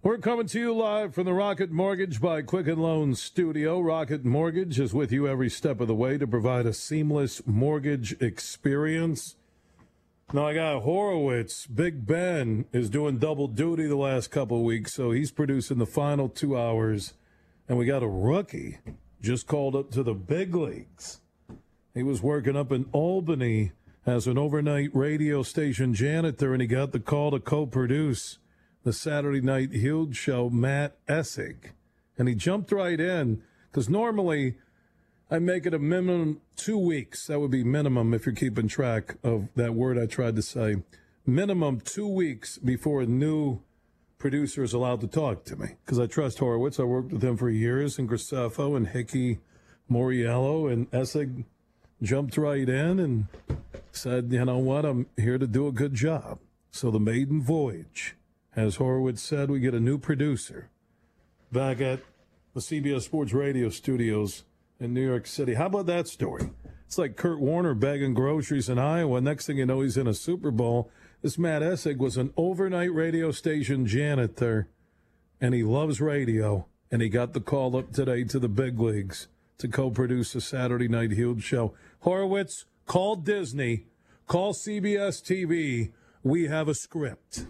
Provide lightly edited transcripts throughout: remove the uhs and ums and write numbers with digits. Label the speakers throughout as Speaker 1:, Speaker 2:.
Speaker 1: We're coming to you live from the Rocket Mortgage by Quicken Loans studio. Rocket Mortgage is with you every step of the way to provide a seamless mortgage experience. Now, I got Horowitz. Big Ben is doing double duty the last couple of weeks, so he's producing the final 2 hours. And we got a rookie just called up to the big leagues. He was working up in Albany as an overnight radio station janitor, and he got the call to co-produce the Saturday Night Huge Show, Matt Essig. And he jumped right in, because normally I make it a minimum 2 weeks. That would be minimum if you're keeping track of that word I tried to say. Minimum 2 weeks before a new producer is allowed to talk to me, because I trust Horowitz. I worked with him for years, and Graceffo and Hickey Moriello, and Essig jumped right in and said, you know what, I'm here to do a good job. So the maiden voyage, as Horowitz said, we get a new producer back at the CBS Sports Radio studios in New York City. How about that story? It's like Kurt Warner bagging groceries in Iowa. Next thing you know, he's in a Super Bowl. This Matt Essig was an overnight radio station janitor, and he loves radio, and he got the call up today to the big leagues to co-produce a Saturday Night Huge Show. Horowitz, call Disney, call CBS TV. We have a script.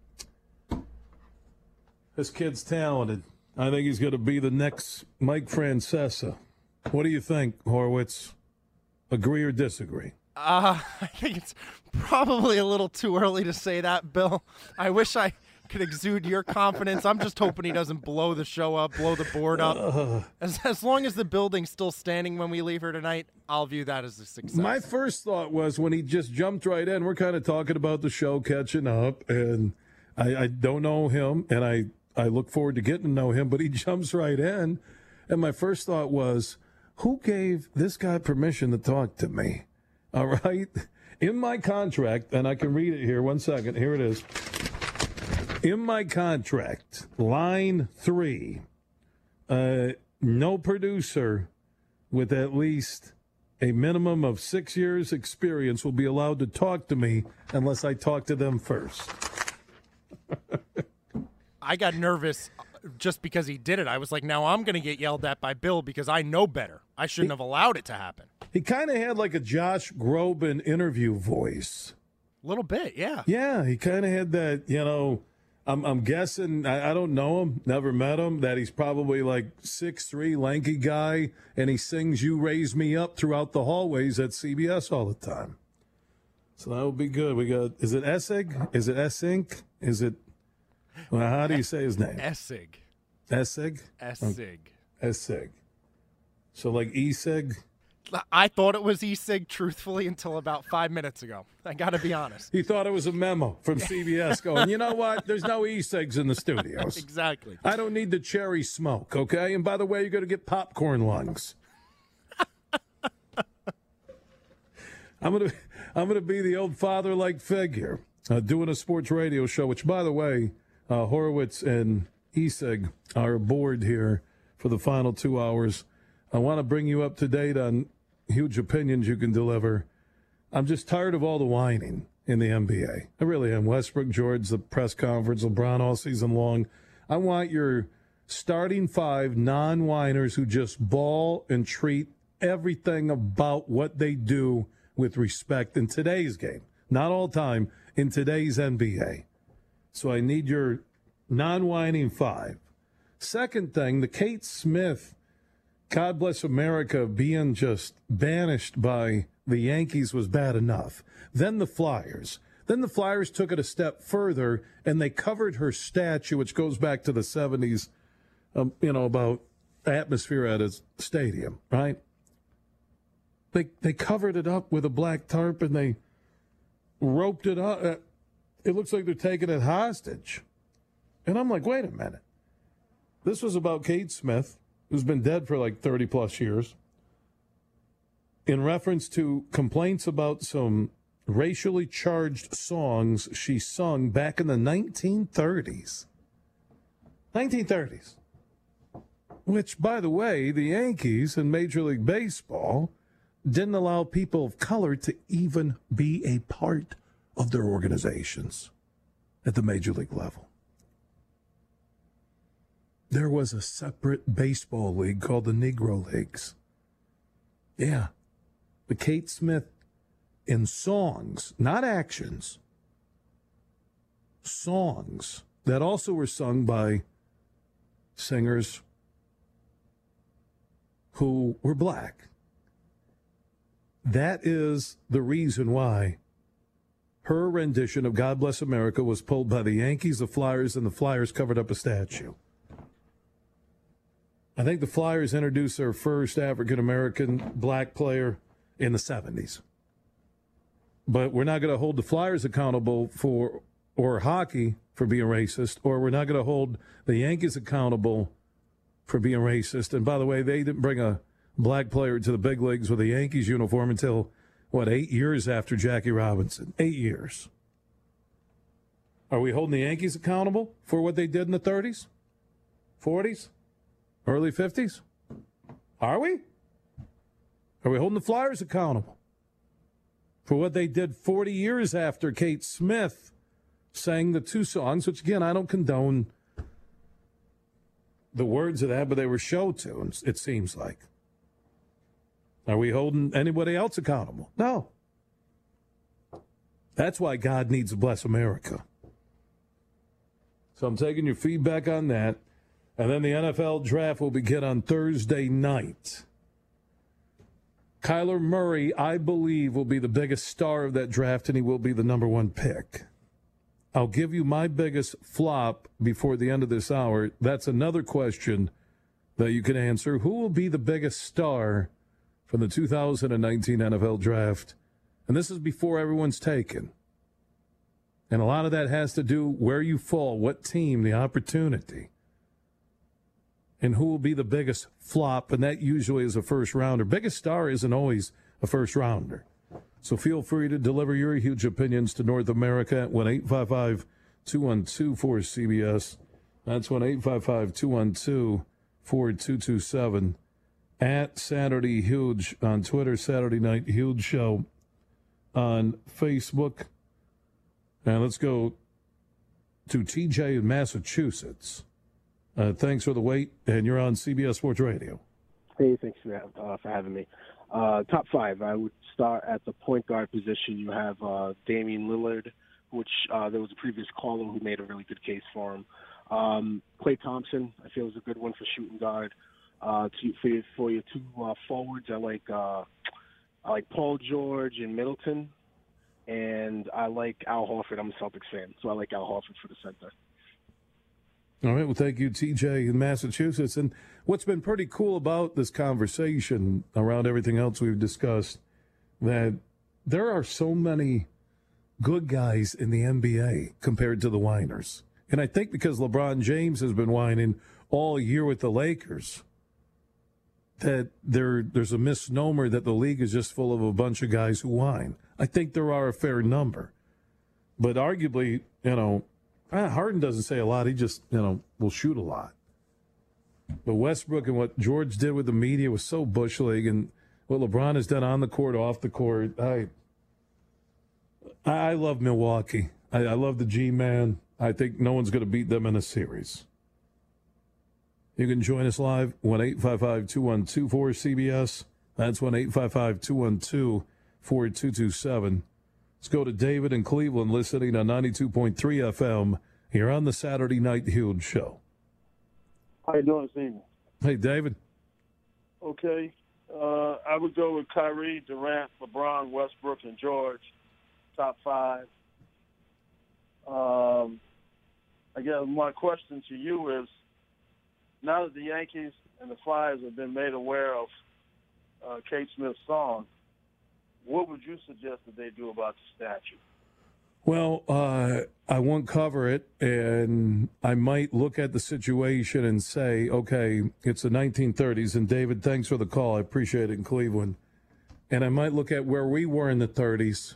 Speaker 1: This kid's talented. I think he's going to be the next Mike Francesa. What do you think, Horowitz? Agree or disagree?
Speaker 2: I think it's probably a little too early to say that, Bill. I wish I could exude your confidence. I'm just hoping he doesn't blow the show up, blow the board up. As long as the building's still standing when we leave here tonight, I'll view that as a success.
Speaker 1: My first thought was when he just jumped right in, we're kind of talking about the show, catching up, and I don't know him, and I look forward to getting to know him, but he jumps right in. And my first thought was, who gave this guy permission to talk to me? All right? In my contract, and I can read it here. 1 second. Here it is. In my contract, line 3, no producer with at least a minimum of 6 years experience will be allowed to talk to me unless I talk to them first.
Speaker 2: I got nervous just because he did it. I was like, now I'm going to get yelled at by Bill because I know better. I shouldn't have allowed it to happen.
Speaker 1: He kind of had like a Josh Groban interview voice.
Speaker 2: A little bit, yeah.
Speaker 1: Yeah, he kind of had that, you know, I'm guessing, I don't know him, never met him, that he's probably like 6'3", lanky guy, and he sings You Raise Me Up throughout the hallways at CBS all the time. So that would be good. We got, is it Essig? Is it Essink? Is it, well, how do you say his name?
Speaker 2: Essig.
Speaker 1: Essig?
Speaker 2: Essig.
Speaker 1: Essig. So like E-Sig?
Speaker 2: I thought it was E-Sig, truthfully, until about 5 minutes ago. I got to be honest.
Speaker 1: He thought it was a memo from CBS going, you know what? There's no E-Cigs in the studios.
Speaker 2: Exactly.
Speaker 1: I don't need the cherry smoke, okay? And by the way, you're going to get popcorn lungs. I'm gonna be the old father-like figure doing a sports radio show, which, by the way, Horowitz and E-Sig are aboard here for the final 2 hours. I want to bring you up to date on huge opinions you can deliver. I'm just tired of all the whining in the NBA. I really am. Westbrook, George, the press conference, LeBron all season long. I want your starting 5 non-whiners who just ball and treat everything about what they do with respect in today's game. Not all time, in today's NBA. So I need your non-whining 5. Second thing, the Kate Smith, God bless America, being just banished by the Yankees was bad enough. Then the Flyers. Then the Flyers took it a step further, and they covered her statue, which goes back to the 70s, about atmosphere at a stadium, right? They covered it up with a black tarp, and they roped it up. It looks like they're taking it hostage. And I'm like, wait a minute. This was about Kate Smith, who's been dead for like 30-plus years, in reference to complaints about some racially charged songs she sung back in the 1930s. 1930s. Which, by the way, the Yankees and Major League Baseball didn't allow people of color to even be a part of their organizations at the Major League level. there was a separate baseball league called the Negro Leagues. Yeah. The Kate Smith in songs, not actions, songs that also were sung by singers who were black. That is the reason why her rendition of God Bless America was pulled by the Yankees, the Flyers, and the Flyers covered up a statue. I think the Flyers introduced their first African-American black player in the 70s. But we're not going to hold the Flyers accountable for, or hockey for being racist, or we're not going to hold the Yankees accountable for being racist. And by the way, they didn't bring a black player to the big leagues with a Yankees uniform until, 8 years after Jackie Robinson? 8 years. Are we holding the Yankees accountable for what they did in the 30s, 40s, early 50s? Are we? Are we holding the Flyers accountable for what they did 40 years after Kate Smith sang the two songs, which, again, I don't condone the words of that, but they were show tunes, it seems like. Are we holding anybody else accountable? No. That's why God needs to bless America. So I'm taking your feedback on that. And then the NFL draft will begin on Thursday night. Kyler Murray, I believe, will be the biggest star of that draft, and he will be the number one pick. I'll give you my biggest flop before the end of this hour. That's another question that you can answer. Who will be the biggest star from the 2019 NFL draft? And this is before everyone's taken. And a lot of that has to do where you fall, what team, the opportunity, and who will be the biggest flop, and that usually is a first rounder. Biggest star isn't always a first rounder. So feel free to deliver your huge opinions to North America at 1-855-212-4CBS. That's 1-855-212-4227. At Saturday Huge on Twitter, Saturday Night Huge Show on Facebook. And let's go to TJ in Massachusetts. Thanks for the wait, and you're on CBS Sports Radio.
Speaker 3: Hey, thanks for having me. Top five, I would start at the point guard position. You have Damian Lillard, which there was a previous caller who made a really good case for him. Klay Thompson, I feel, is a good one for shooting guard. For your two forwards, I like Paul George and Middleton, and I like Al Horford. I'm a Celtics fan, so I like Al Horford for the center.
Speaker 1: All right, well, thank you, TJ in Massachusetts. And what's been pretty cool about this conversation around everything else we've discussed, that there are so many good guys in the NBA compared to the whiners. And I think because LeBron James has been whining all year with the Lakers, that there's a misnomer that the league is just full of a bunch of guys who whine. I think there are a fair number. But arguably, Harden doesn't say a lot. He just, will shoot a lot. But Westbrook and what George did with the media was so Bush League, and what LeBron has done on the court, off the court. I love Milwaukee. I love the G-Man. I think no one's going to beat them in a series. You can join us live, 1-855-212-4CBS. That's 1-855-212-4227. Let's go to David in Cleveland, listening on 92.3 FM here on the Saturday Night Huge Show.
Speaker 4: How you doing this evening?
Speaker 1: Hey, David.
Speaker 4: Okay. I would go with Kyrie, Durant, LeBron, Westbrook, and George, top five. I guess my question to you is, now that the Yankees and the Flyers have been made aware of Kate Smith's song, what would you suggest that they do about the statue?
Speaker 1: Well, I won't cover it, and I might look at the situation and say, okay, it's the 1930s, and David, thanks for the call. I appreciate it in Cleveland. And I might look at where we were in the 30s,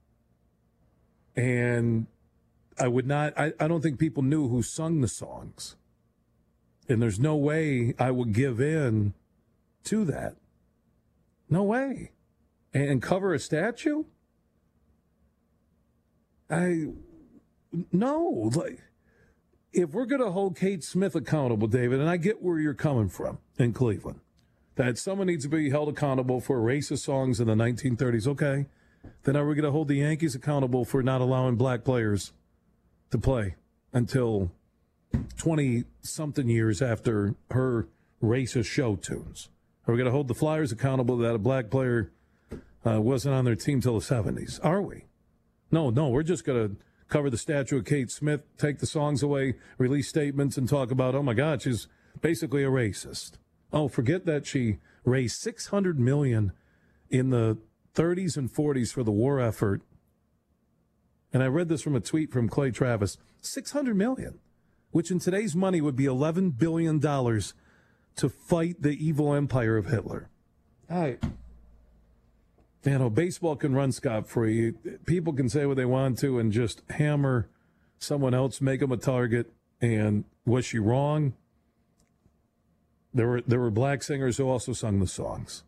Speaker 1: and I would not, I don't think people knew who sung the songs. And there's no way I would give in to that. No way. And cover a statue? No. if we're going to hold Kate Smith accountable, David, and I get where you're coming from in Cleveland, that someone needs to be held accountable for racist songs in the 1930s, okay, then are we going to hold the Yankees accountable for not allowing black players to play until 20-something years after her racist show tunes? Are we going to hold the Flyers accountable that a black player wasn't on their team till the 70s? Are we? No, we're just going to cover the statue of Kate Smith, take the songs away, release statements, and talk about, oh, my God, she's basically a racist. Oh, forget that she raised $600 million in the 30s and 40s for the war effort. And I read this from a tweet from Clay Travis. $600 million, which in today's money would be $11 billion to fight the evil empire of Hitler. All right. You know, baseball can run scot-free. People can say what they want to and just hammer someone else, make them a target. And was she wrong? There were black singers who also sung the songs.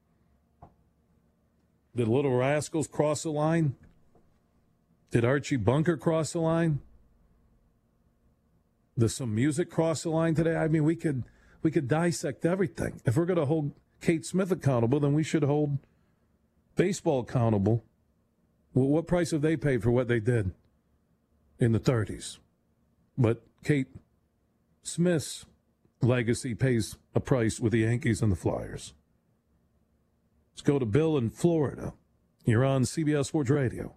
Speaker 1: Did Little Rascals cross the line? Did Archie Bunker cross the line? Does some music cross the line today? I mean, we could dissect everything. If we're going to hold Kate Smith accountable, then we should hold baseball accountable. Well, what price have they paid for what they did in the 30s? But Kate Smith's legacy pays a price with the Yankees and the Flyers. Let's go to Bill in Florida. You're on CBS Sports Radio.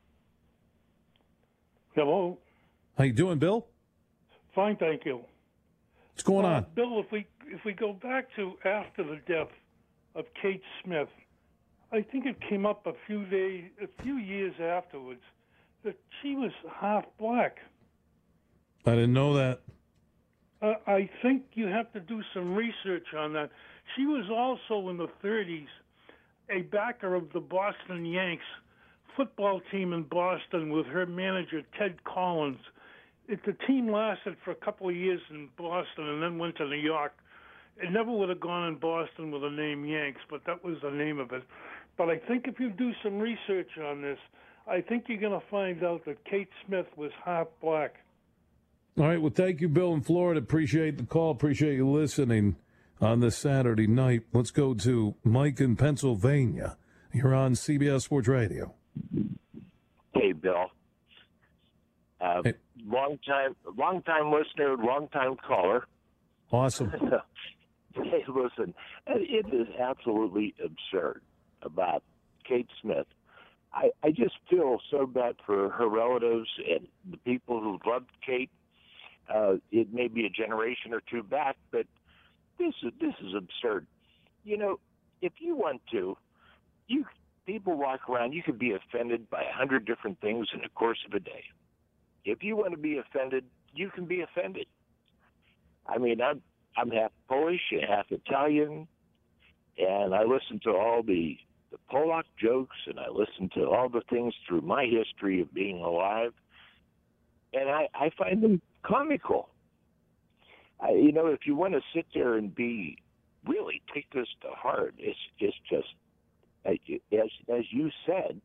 Speaker 5: Hello.
Speaker 1: How you doing, Bill?
Speaker 5: Fine, thank you.
Speaker 1: What's going on?
Speaker 5: Bill, if we go back to after the death of Kate Smith, I think it came up a few years afterwards that she was half black.
Speaker 1: I didn't know that.
Speaker 5: I think you have to do some research on that. She was also in the 30s a backer of the Boston Yanks football team in Boston with her manager, Ted Collins. The team lasted for a couple of years in Boston and then went to New York. It never would have gone in Boston with the name Yanks, but that was the name of it. But I think if you do some research on this, I think you're going to find out that Kate Smith was half black.
Speaker 1: All right, well, thank you, Bill in Florida. Appreciate the call. Appreciate you listening on this Saturday night. Let's go to Mike in Pennsylvania. You're on CBS Sports Radio.
Speaker 6: Hey, Bill.
Speaker 1: Hey.
Speaker 6: Long time listener, long time caller.
Speaker 1: Awesome.
Speaker 6: Hey, listen, it is absolutely absurd about Kate Smith. I just feel so bad for her relatives and the people who loved Kate. It may be a generation or two back, but this is absurd. You know, if you want to, people walk around. You could be offended by 100 different things in the course of a day. If you want to be offended, you can be offended. I mean, I'm half Polish and half Italian, and I listen to all the Polak jokes, and I listen to all the things through my history of being alive, and I find them comical. If you want to sit there and really take this to heart, it's just, as you said,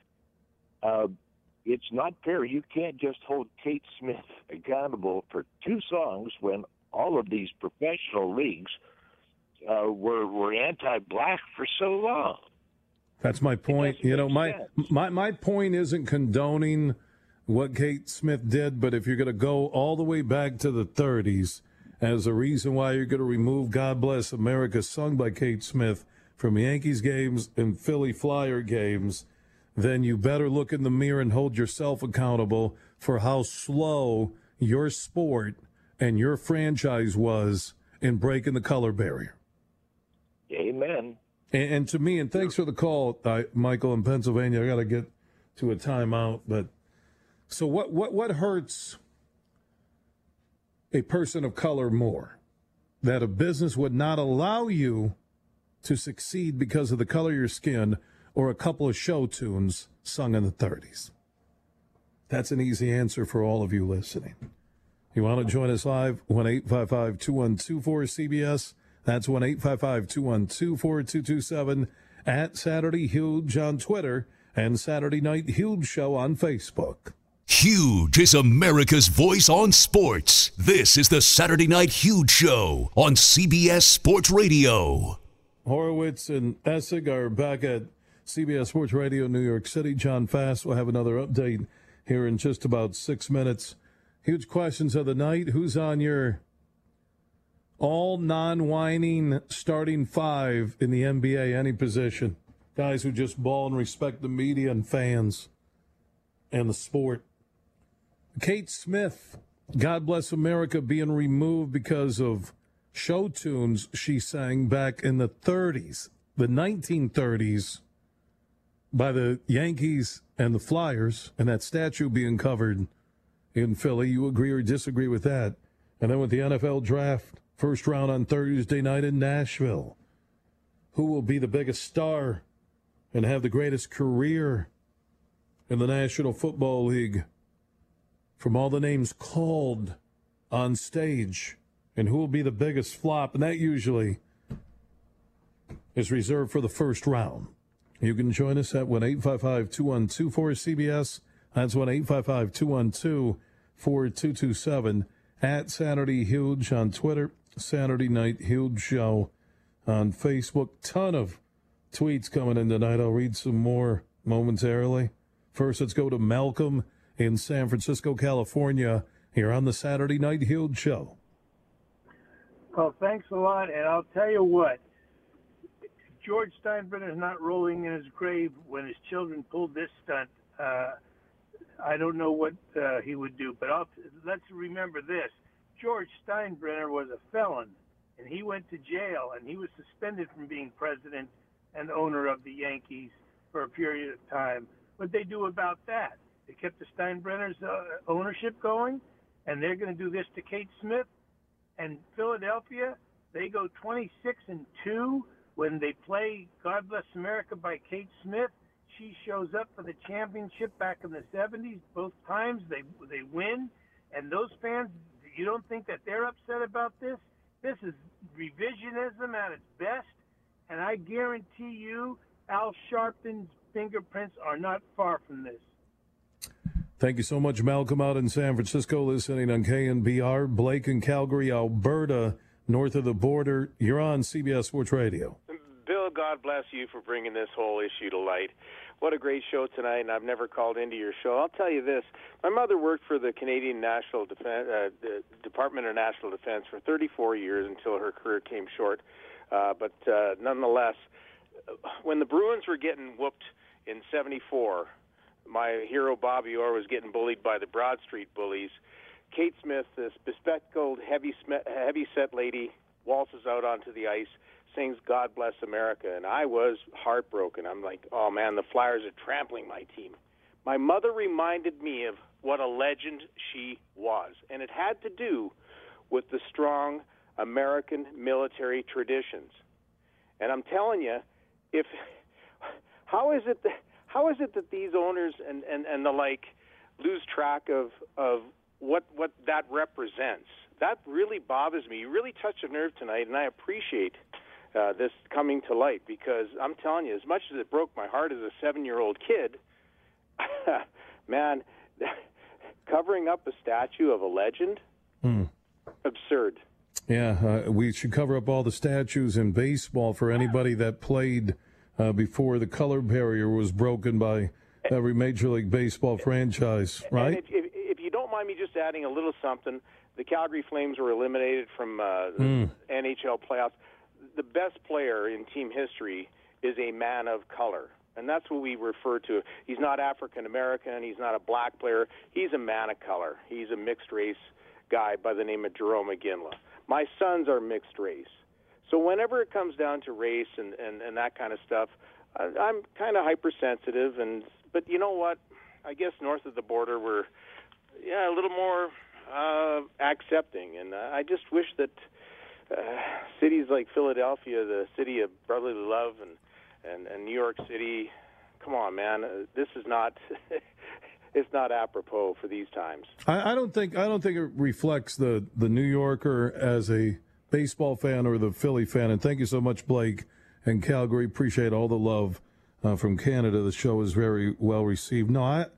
Speaker 6: it's not fair. You can't just hold Kate Smith accountable for two songs when all of these professional leagues were anti-black for so long.
Speaker 1: That's my point. My point isn't condoning what Kate Smith did, but if you're going to go all the way back to the 30s as a reason why you're going to remove God Bless America sung by Kate Smith from Yankees games and Philly Flyer games, then you better look in the mirror and hold yourself accountable for how slow your sport and your franchise was in breaking the color barrier.
Speaker 6: Amen.
Speaker 1: And to me, and thanks for the call, Michael in Pennsylvania. I got to get to a timeout. But so what hurts a person of color more? That a business would not allow you to succeed because of the color of your skin or a couple of show tunes sung in the 30s? That's an easy answer for all of you listening. You want to join us live? 1-855-212-4CBS. That's 1-855-212-4227 at Saturday Huge on Twitter and Saturday Night Huge Show on Facebook.
Speaker 7: Huge is America's voice on sports. This is the Saturday Night Huge Show on CBS Sports Radio.
Speaker 1: Horowitz and Essig are back at CBS Sports Radio, New York City. John Fast will have another update here in just about 6 minutes. Huge questions of the night. Who's on your all non-whining starting five in the NBA, any position? Guys who just ball and respect the media and fans and the sport. Kate Smith, God Bless America, being removed because of show tunes she sang back in the 30s, the 1930s, by the Yankees and the Flyers, and that statue being covered in Philly. You agree or disagree with that? And then with the NFL draft, first round on Thursday night in Nashville, who will be the biggest star and have the greatest career in the National Football League from all the names called on stage, and who will be the biggest flop? And that usually is reserved for the first round. You can join us at 1-855-212-4CBS. That's 1-855-212-4227. At Saturday Huge on Twitter, Saturday Night Huge Show on Facebook. Ton of tweets coming in tonight. I'll read some more momentarily. First, let's go to Malcolm in San Francisco, California, here on the Saturday Night Huge Show.
Speaker 8: Well, thanks a lot, and I'll tell you what. George Steinbrenner's not rolling in his grave when his children pulled this stunt. I don't know what he would do, but let's remember this. George Steinbrenner was a felon, and he went to jail, and he was suspended from being president and owner of the Yankees for a period of time. What they do about that? They kept the Steinbrenner's ownership going, and they're going to do this to Kate Smith. And Philadelphia, they go 26-2 when they play God Bless America by Kate Smith. She shows up for the championship back in the 70s. Both times they win. And those fans, you don't think that they're upset about this? This is revisionism at its best. And I guarantee you Al Sharpton's fingerprints are not far from this.
Speaker 1: Thank you so much, Malcolm, out in San Francisco, listening on KNBR. Blake in Calgary, Alberta, north of the border. You're on CBS Sports Radio.
Speaker 9: Bill, God bless you for bringing this whole issue to light. What a great show tonight, and I've never called into your show. I'll tell you this. My mother worked for the Canadian National Department of National Defense for 34 years until her career came short. But nonetheless, when the Bruins were getting whooped in 74, my hero Bobby Orr was getting bullied by the Broad Street bullies. Kate Smith, this bespectacled, heavy-set lady, waltzes out onto the ice, sings God Bless America, and I was heartbroken. I'm like, oh, man, the Flyers are trampling my team. My mother reminded me of what a legend she was, and it had to do with the strong American military traditions. And I'm telling you, how is it that these owners and the like lose track of what that represents? That really bothers me. You really touched a nerve tonight, and I appreciate this coming to light, because I'm telling you, as much as it broke my heart as a 7-year-old kid, man, covering up a statue of a legend, absurd.
Speaker 1: Yeah, we should cover up all the statues in baseball for anybody that played before the color barrier was broken by every Major League Baseball franchise, right?
Speaker 9: And if you don't mind me just adding a little something, the Calgary Flames were eliminated from the NHL playoffs. The best player in team history is a man of color, and that's what we refer to. He's not African-American. He's not a black player. He's a man of color. He's a mixed-race guy by the name of Jarome Iginla. My sons are mixed race. So whenever it comes down to race and that kind of stuff, I'm kind of hypersensitive. But you know what? I guess north of the border we're a little more accepting. And I just wish that cities like Philadelphia, the city of brotherly love, and New York City, come on, man, this is not it's not apropos for these times.
Speaker 1: I don't think it reflects the New Yorker as a baseball fan or the Philly fan. And thank you so much, Blake and Calgary. Appreciate all the love from Canada. The show is very well received. No,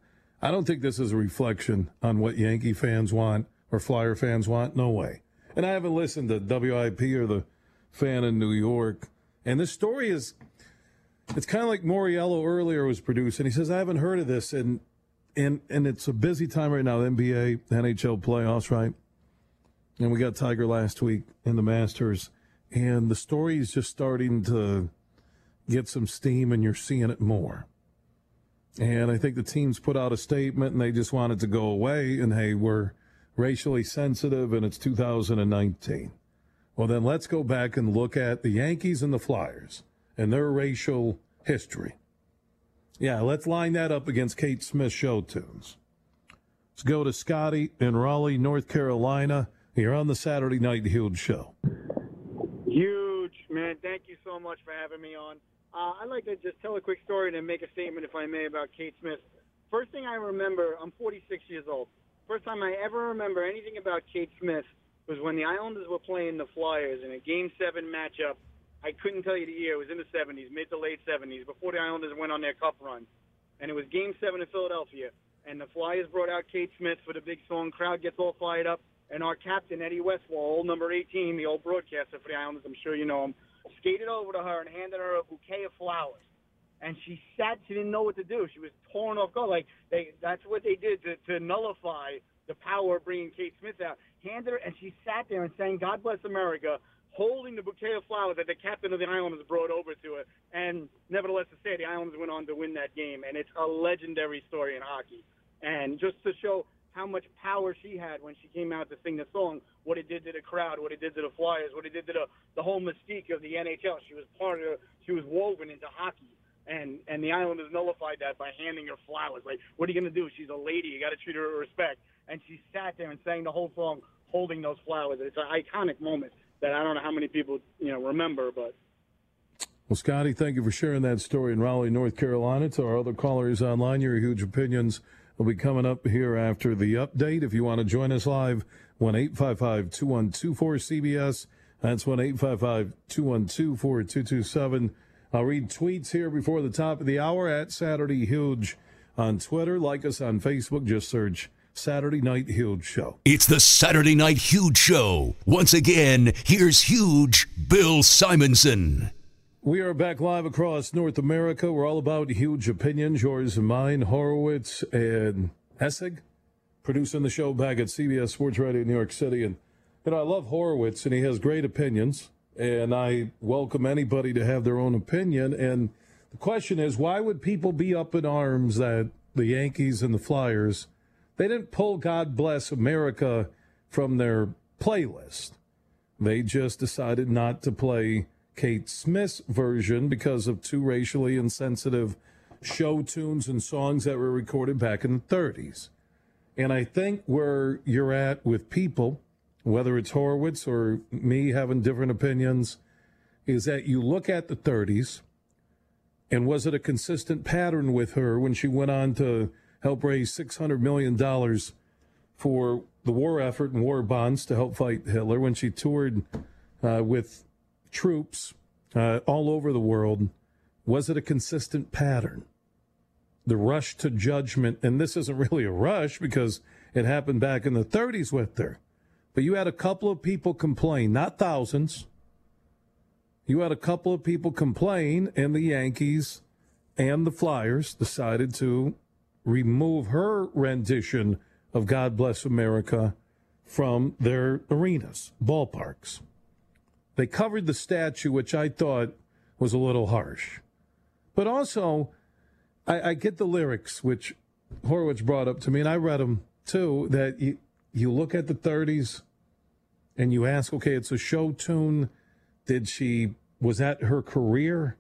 Speaker 1: I don't think this is a reflection on what Yankee fans want or Flyer fans want. No way. And I haven't listened to WIP or the Fan in New York. And this story is, it's kind of like Moriello earlier was producing. He says, I haven't heard of this. And it's a busy time right now, NBA, NHL playoffs, right? And we got Tiger last week in the Masters. And the story is just starting to get some steam, and you're seeing it more. And I think the teams put out a statement, and they just want it to go away. And, hey, we're racially sensitive, and it's 2019. Well, then let's go back and look at the Yankees and the Flyers and their racial history. Yeah, let's line that up against Kate Smith's show tunes. Let's go to Scotty in Raleigh, North Carolina. You're on the Saturday Night Huge Show.
Speaker 10: Huge, man. Thank you so much for having me on. I'd like to just tell a quick story and then make a statement, if I may, about Kate Smith. First thing I remember, I'm 46 years old. First time I ever remember anything about Kate Smith was when the Islanders were playing the Flyers in a Game 7 matchup. I couldn't tell you the year. It was in the 70s, mid to late 70s, before the Islanders went on their cup run. And it was Game 7 in Philadelphia. And the Flyers brought out Kate Smith for the big song. Crowd gets all fired up. And our captain, Eddie Westfall, number 18, the old broadcaster for the Islanders, I'm sure you know him, skated over to her and handed her a bouquet of flowers. And she sat, she didn't know what to do. She was torn off guard. That's what they did to nullify the power of bringing Kate Smith out. Handed her, and she sat there and sang God Bless America, holding the bouquet of flowers that the captain of the Islanders brought over to her. And nevertheless to say, the Islanders went on to win that game. And it's a legendary story in hockey. And just to show how much power she had when she came out to sing the song, what it did to the crowd, what it did to the Flyers, what it did to the whole mystique of the NHL. She was woven into hockey. And the Islanders nullified that by handing her flowers. Like, what are you going to do? She's a lady. You got to treat her with respect. And she sat there and sang the whole song holding those flowers. It's an iconic moment that I don't know how many people, remember, but.
Speaker 1: Well, Scotty, thank you for sharing that story in Raleigh, North Carolina. To our other callers online, your huge opinions will be coming up here after the update. If you want to join us live, 1-855-212-4CBS. That's 1-855-212-4227. I'll read tweets here before the top of the hour at Saturday Huge on Twitter. Like us on Facebook. Just search Saturday Night Huge Show.
Speaker 7: It's the Saturday Night Huge Show. Once again, here's Huge Bill Simonson.
Speaker 1: We are back live across North America. We're all about huge opinions, yours and mine. Horowitz and Essig producing the show back at CBS Sports Radio in New York City. And, I love Horowitz, and he has great opinions. And I welcome anybody to have their own opinion. And the question is, why would people be up in arms that the Yankees and the Flyers, they didn't pull God Bless America from their playlist. They just decided not to play Kate Smith's version because of two racially insensitive show tunes and songs that were recorded back in the 30s. And I think where you're at with people, whether it's Horowitz or me having different opinions, is that you look at the 30s, and was it a consistent pattern with her when she went on to help raise $600 million for the war effort and war bonds to help fight Hitler, when she toured with troops all over the world? Was it a consistent pattern? The rush to judgment, and this isn't really a rush because it happened back in the 30s with her. But you had a couple of people complain, not thousands. You had a couple of people complain, and the Yankees and the Flyers decided to remove her rendition of God Bless America from their arenas, ballparks. They covered the statue, which I thought was a little harsh. But also, I get the lyrics, which Horowitz brought up to me, and I read them too, that you look at the 30s and you ask, okay, it's a show tune. Was that her career?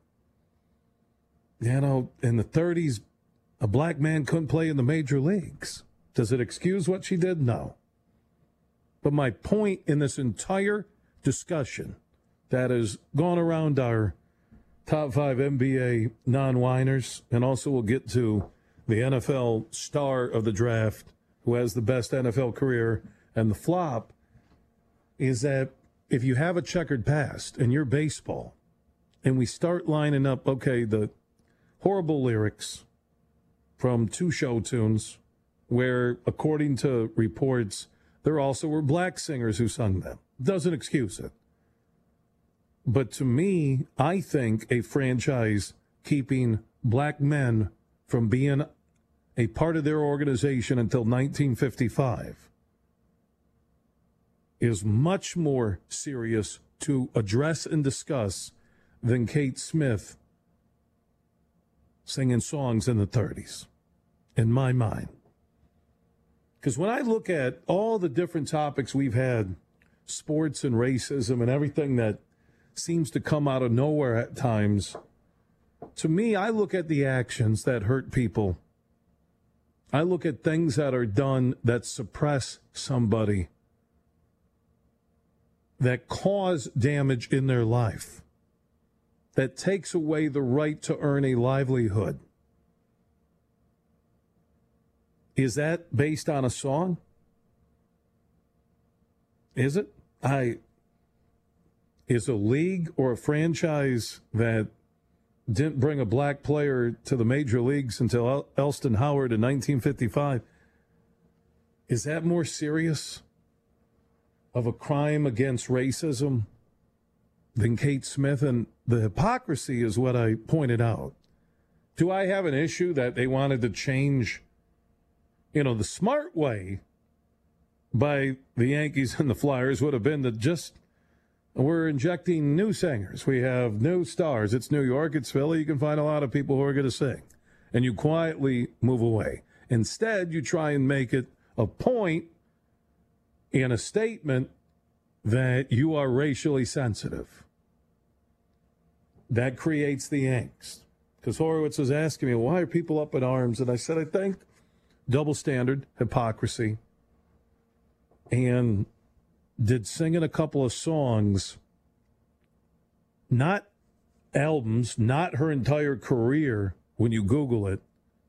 Speaker 1: In the 30s, a black man couldn't play in the major leagues. Does it excuse what she did? No. But my point in this entire discussion that has gone around our top 5 NBA non-whiners, and also we'll get to the NFL star of the draft who has the best NFL career and the flop, is that if you have a checkered past and you're baseball, and we start lining up, okay, the horrible lyrics from two show tunes where, according to reports, there also were black singers who sung them. Doesn't excuse it. But to me, I think a franchise keeping black men from being a part of their organization until 1955 is much more serious to address and discuss than Kate Smith singing songs in the 30s, in my mind. Because when I look at all the different topics we've had, sports and racism and everything that seems to come out of nowhere at times, to me, I look at the actions that hurt people. I look at things that are done that suppress somebody, that cause damage in their life, that takes away the right to earn a livelihood. Is that based on a song? Is it? Is a league or a franchise that didn't bring a black player to the major leagues until Elston Howard in 1955, is that more serious of a crime against racism than Kate Smith? And the hypocrisy is what I pointed out. Do I have an issue that they wanted to change, the smart way by the Yankees and the Flyers would have been to just, we're injecting new singers. We have new stars. It's New York, it's Philly. You can find a lot of people who are going to sing. And you quietly move away. Instead, you try and make it a point in a statement that you are racially sensitive. That creates the angst. Because Horowitz was asking me, why are people up in arms? And I said, I think double standard, hypocrisy, and did singing a couple of songs, not albums, not her entire career, when you Google it,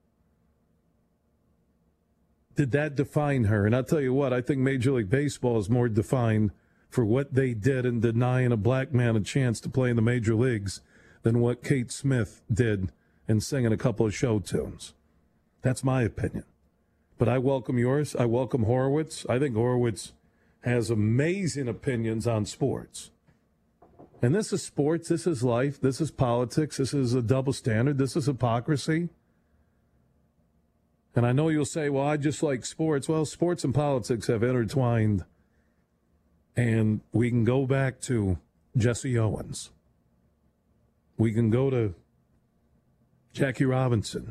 Speaker 1: did that define her? And I'll tell you what, I think Major League Baseball is more defined for what they did in denying a black man a chance to play in the major leagues than what Kate Smith did in singing a couple of show tunes. That's my opinion. But I welcome yours. I welcome Horowitz. I think Horowitz has amazing opinions on sports. And this is sports, this is life, this is politics, this is a double standard, this is hypocrisy. And I know you'll say, well, I just like sports. Well, sports and politics have intertwined. And we can go back to Jesse Owens. We can go to Jackie Robinson.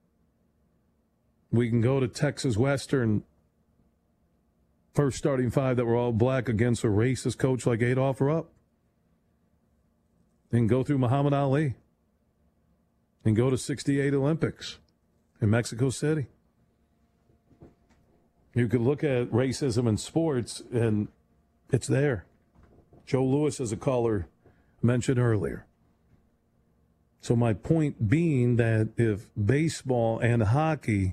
Speaker 1: We can go to Texas Western, first starting five that were all black against a racist coach like Adolph Rupp. And go through Muhammad Ali. And go to 68 Olympics in Mexico City. You could look at racism in sports, and it's there. Joe Lewis, as a caller mentioned earlier. So my point being that if baseball and hockey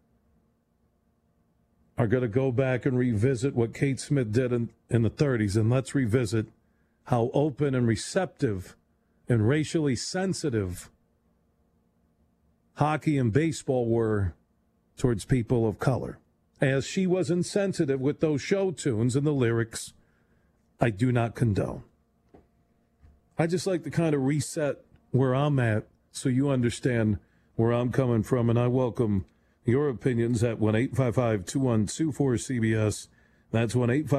Speaker 1: are going to go back and revisit what Kate Smith did in the 30s, and let's revisit how open and receptive and racially sensitive hockey and baseball were towards people of color. As she was insensitive with those show tunes and the lyrics, I do not condone. I just like to kind of reset where I'm at so you understand where I'm coming from, and I welcome your opinions at 1-855-212-4CBS. That's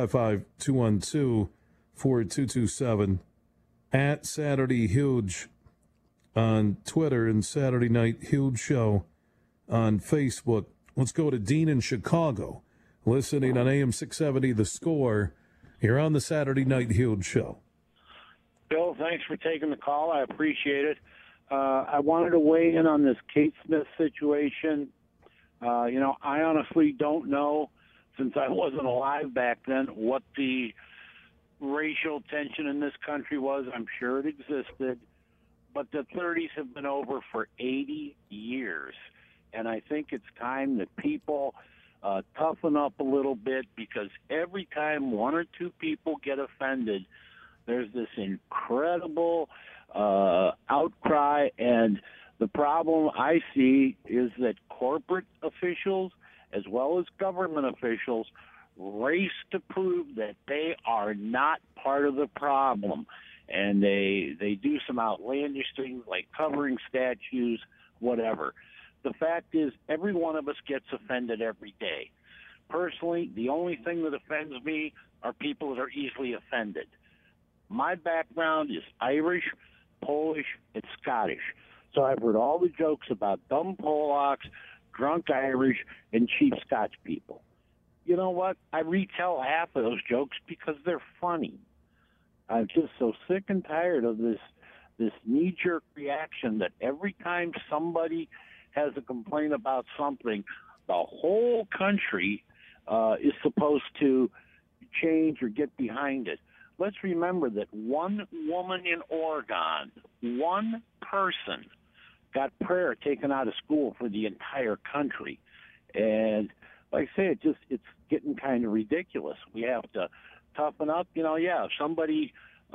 Speaker 1: 1-855-212-4227. At Saturday Huge on Twitter and Saturday Night Huge Show on Facebook. Let's go to Dean in Chicago, listening on AM 670 The Score. You're on the Saturday Night Huge Show.
Speaker 11: Bill, thanks for taking the call. I appreciate it. I wanted to weigh in on this Kate Smith situation. I honestly don't know, since I wasn't alive back then, what the racial tension in this country was. I'm sure it existed. But the 30s have been over for 80 years. And I think it's time that people toughen up a little bit, because every time one or two people get offended, there's this incredible outcry. And the problem I see is that corporate officials as well as government officials, race to prove that they are not part of the problem. And they do some outlandish things like covering statues, whatever. The fact is, every one of us gets offended every day. Personally, the only thing that offends me are people that are easily offended. My background is Irish, Polish, and Scottish. So I've heard all the jokes about dumb Polacks, drunk Irish, and cheap Scotch people. You know what? I retell half of those jokes because they're funny. I'm just so sick and tired of this knee-jerk reaction that every time somebody has a complaint about something, the whole country is supposed to change or get behind it. Let's remember that one woman in Oregon, one person, got prayer taken out of school for the entire country. And like I say, it's getting kind of ridiculous. We have to toughen up. If somebody,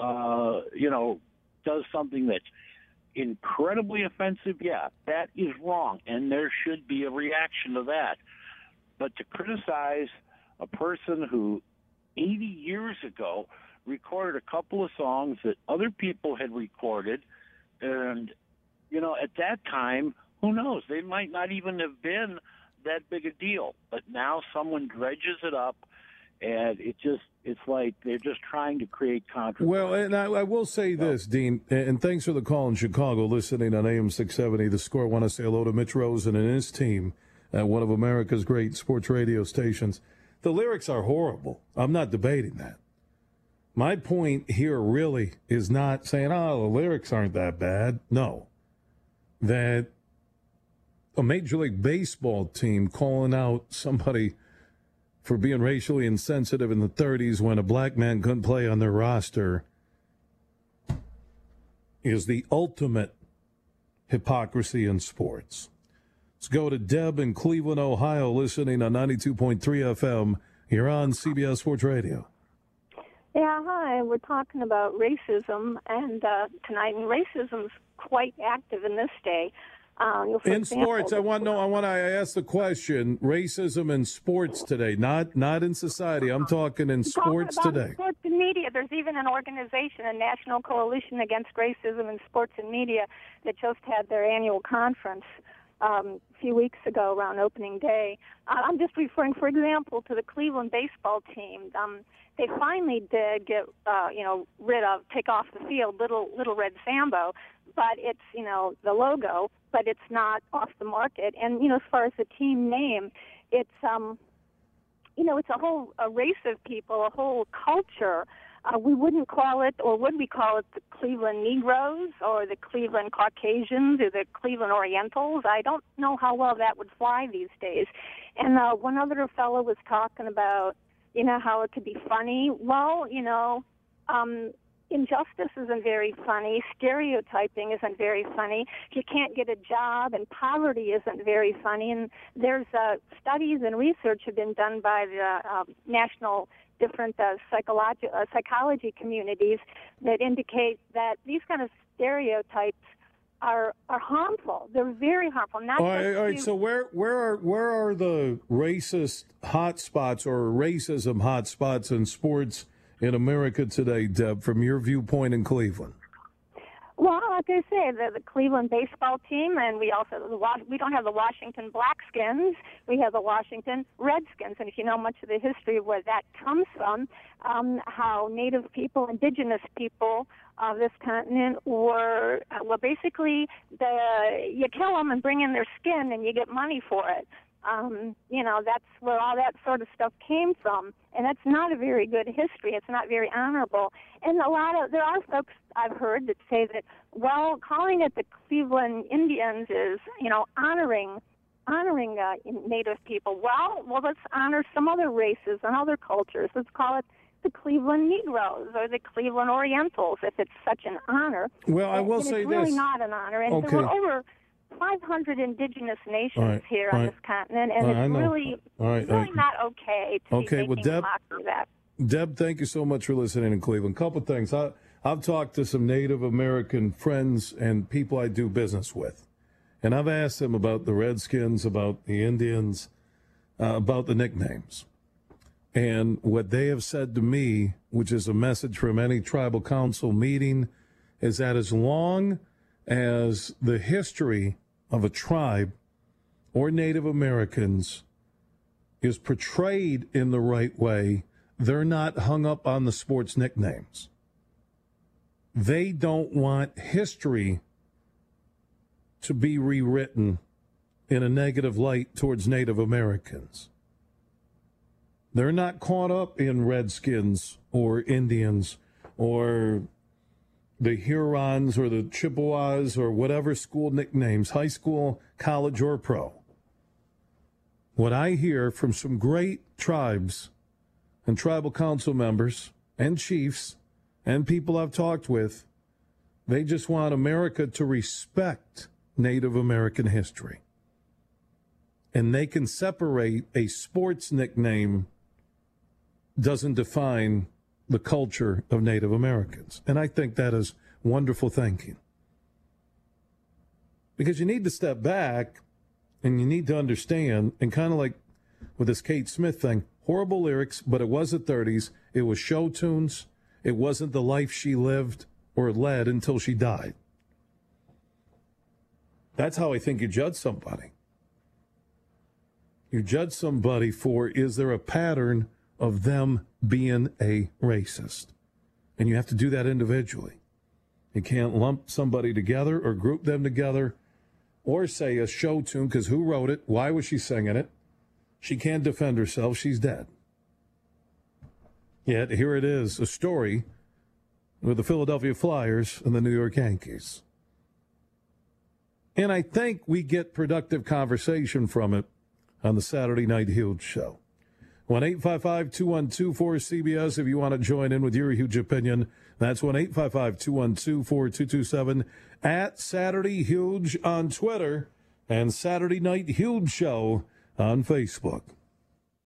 Speaker 11: does something that's incredibly offensive, that is wrong, and there should be a reaction to that. But to criticize a person who 80 years ago recorded a couple of songs that other people had recorded, and, at that time, who knows, they might not even have been that big a deal. But now someone dredges it up, and it's like they're just trying to create controversy.
Speaker 1: Well, and I will say this, Dean, and thanks for the call in Chicago, listening on AM 670. The Score. I want to say hello to Mitch Rosen and his team at one of America's great sports radio stations. The lyrics are horrible. I'm not debating that. My point here really is not saying, the lyrics aren't that bad. No. That a Major League Baseball team calling out somebody for being racially insensitive in the 30s when a black man couldn't play on their roster is the ultimate hypocrisy in sports. Let's go to Deb in Cleveland, Ohio, listening on 92.3 FM. You're on CBS Sports Radio.
Speaker 12: Yeah, hi. We're talking about racism and tonight, and racism's quite active in this day.
Speaker 1: In sports, I ask the question: racism in sports today, not in society. I'm talking in sports today.
Speaker 12: Sports and media. There's even an organization, a National Coalition Against Racism in Sports and Media, that just had their annual conference a few weeks ago around opening day. I'm just referring, for example, to the Cleveland baseball team. They finally did get, take off the field Little Red Sambo, but it's, the logo, but it's not off the market. And, as far as the team name, it's, it's a race of people, a whole culture. We wouldn't call it, or would we call it the Cleveland Negroes or the Cleveland Caucasians or the Cleveland Orientals? I don't know how well that would fly these days. And one other fellow was talking about, how it could be funny. Well, injustice isn't very funny. Stereotyping isn't very funny. You can't get a job, and poverty isn't very funny. And there's studies and research have been done by the national different psychology communities that indicate that these kind of stereotypes are harmful. They're very harmful.
Speaker 1: All right. So where are the racist hotspots or racism hotspots in sports in America today, Deb, from your viewpoint in Cleveland?
Speaker 12: Well, like I say, the Cleveland baseball team, and we don't have the Washington Blackskins. We have the Washington Redskins. And if you know much of the history of where that comes from, how Native people, indigenous people of this continent were, basically, you kill them and bring in their skin, and you get money for it. That's where all that sort of stuff came from. And that's not a very good history. It's not very honorable. And there are folks I've heard that say that, calling it the Cleveland Indians is, honoring Native people. Well, let's honor some other races and other cultures. Let's call it the Cleveland Negroes or the Cleveland Orientals, if it's such an honor.
Speaker 1: Well, I will say
Speaker 12: it's
Speaker 1: this.
Speaker 12: really not an honor. And
Speaker 1: okay.
Speaker 12: there were over 500 indigenous nations here on this continent, and it's really not okay to be making a mockery of that.
Speaker 1: Deb, thank you so much for listening in Cleveland. Couple things. I've talked to some Native American friends and people I do business with, and I've asked them about the Redskins, about the Indians. about the nicknames. And what they have said to me, which is a message from any tribal council meeting, is that as long as the history of a tribe or Native Americans is portrayed in the right way, they're not hung up on the sports nicknames. They don't want history to be rewritten in a negative light towards Native Americans. They're not caught up in Redskins or Indians or the Hurons or the Chippewas or whatever school nicknames, high school, college, or pro. What I hear from some great tribes and tribal council members and chiefs and people I've talked with, they just want America to respect Native American history. And they can separate a sports nickname doesn't define the culture of Native Americans. And I think that is wonderful thinking. Because you need to step back and you need to understand, and kind of like with this Kate Smith thing, horrible lyrics, but it was the 30s. It was show tunes. It wasn't the life she lived or led until she died. That's how I think you judge somebody. You judge somebody for, is there a pattern of them being a racist? And you have to do that individually. You can't lump somebody together or group them together or say a show tune, because who wrote it? Why was she singing it? She can't defend herself. She's dead. Yet here it is, a story with the Philadelphia Flyers and the New York Yankees. And I think we get productive conversation from it on the Saturday Night Huge Show. 1-855-212-4CBS if you want to join in with your huge opinion. That's 1-855-212-4227 at Saturday Huge on Twitter and Saturday Night Huge Show on Facebook.